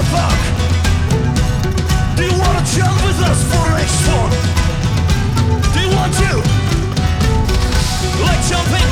fuck? Do you wanna jump with us for next one? Do you want to? Like jumping